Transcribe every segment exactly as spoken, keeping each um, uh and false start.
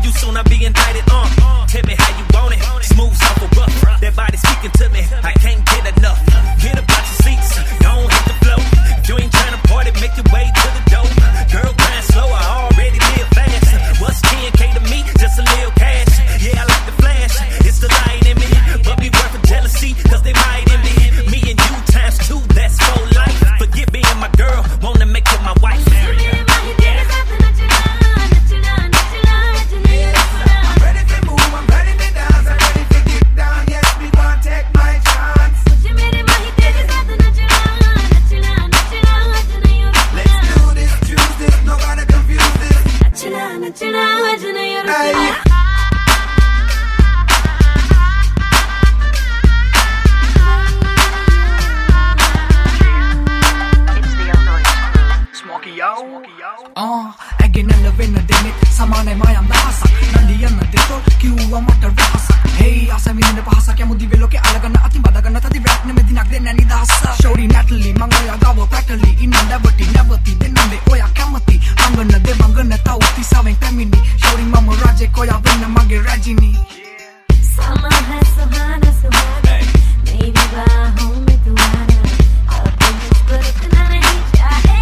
you soon, I'll be indicted. Uh, tell me how you want it. Smooth, soft, or rough. That body speaking to me. I can't get enough. Get about your seats. Don't hit the flow. If you ain't trying to party, make your way to the door. Girl, grind slow. I already live fast. What's ten K to me? Just a little cash. Yeah, I like the flash. It's the light in me. But be worth of jealousy, cause they might envy. Me and you times two, that's for life. Forget being my girl, wanna make you my wife. Uh, again and again and again, samane mayam nahasa, nandiyan na dito, kiuwa mata rahasa. Hey, asa mi ne pahasa kya mudi velo ke alaga na ati badaga na tadi rap ne me dinak de nani dasa. Shori Natalie, mangaya gawa practically, inanda vati nevati, denande oya kamati, angana de bangana tauti saveng temini. Shori mama raje koya venna mage rajini. Sama hai suhana suhana, maybe baahon mein tumhara, ab mujhko rukna nahi chahe.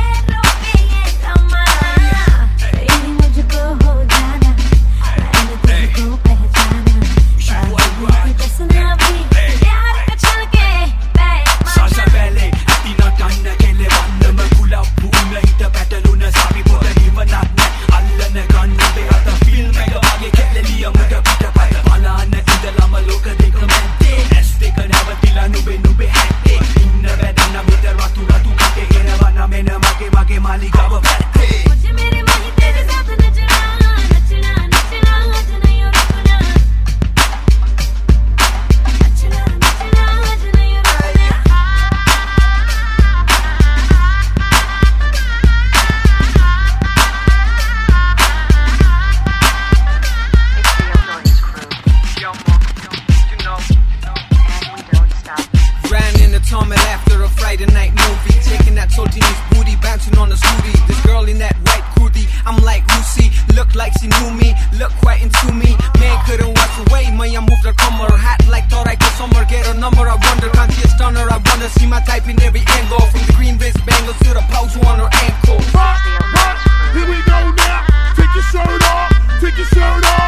After a Friday night movie, taking that Saltini's booty, bouncing on the scooty. This girl in that white kurti, I'm like Lucy. Look like she knew me, look quite into me. Man couldn't walk away, Maya moved her comer. Hat like thought I could summer, get her number. I wonder, can't see a stunner. I wanna see my type in every angle, from the green wrist bangles to the pouch on her ankle. Rock, rock, here we go now. Take your shirt off, take your shirt off.